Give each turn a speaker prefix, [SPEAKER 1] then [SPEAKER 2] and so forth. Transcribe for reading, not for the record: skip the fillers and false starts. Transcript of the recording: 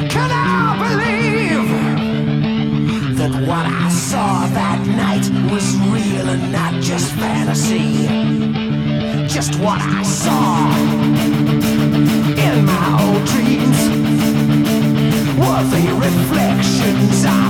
[SPEAKER 1] Can I believe that what I saw that night was real and not just fantasy? Just what I saw in my old dreams were the reflections I